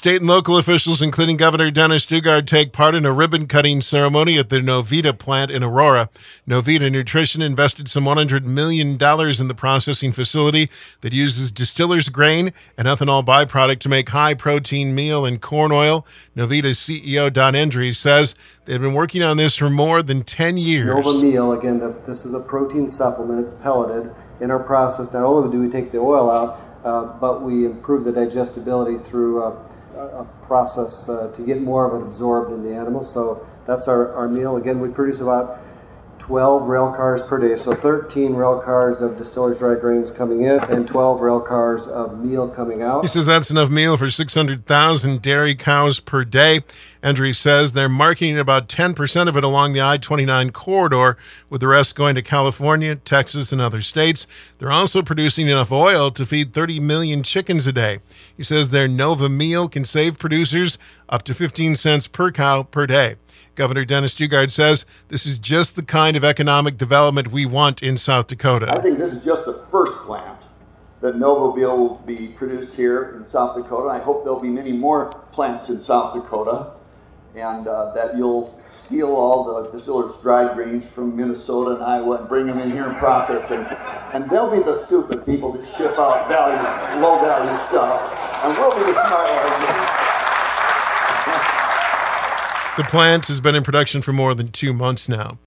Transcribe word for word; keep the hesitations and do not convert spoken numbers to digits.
State and local officials, including Governor Dennis Daugaard, take part in a ribbon-cutting ceremony at the Novita plant in Aurora. Novita Nutrition invested some one hundred million dollars in the processing facility that uses distiller's grain and ethanol byproduct to make high-protein meal and corn oil. Novita's C E O, Don Endry, says they've been working on this for more than ten years. Nova Meal, again, this is a protein supplement. It's pelleted. In our process, not only do we take the oil out, uh, but we improve the digestibility through uh, a process uh, to get more of it absorbed in the animal. So that's our, our meal. Again, we produce about twelve rail cars per day. So thirteen rail cars of distillers dry grains coming in and twelve rail cars of meal coming out. He says that's enough meal for six hundred thousand dairy cows per day. Endry says they're marketing about ten percent of it along the I twenty-nine corridor, with the rest going to California, Texas, and other states. They're also producing enough oil to feed thirty million chickens a day. He says their Nova meal can save producers up to fifteen cents per cow per day. Governor Dennis Daugaard says this is just the kind of economic development we want in South Dakota. I think this is just the first plant that Nova Meal will be produced here in South Dakota. I hope there'll be many more plants in South Dakota, and uh, that you'll steal all the distillers dry grains from Minnesota and Iowa and bring them in here and process them. And they'll be the stupid people that ship out value, low value stuff, and we'll be the smart ones. The plant has been in production for more than two months now.